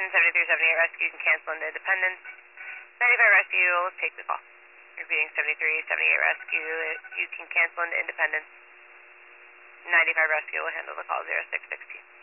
7378 Rescue, you can cancel into Independence. 95 Rescue, let's take the call. Repeating 7378 Rescue, you can cancel into Independence. 95 Rescue will handle the call 0616.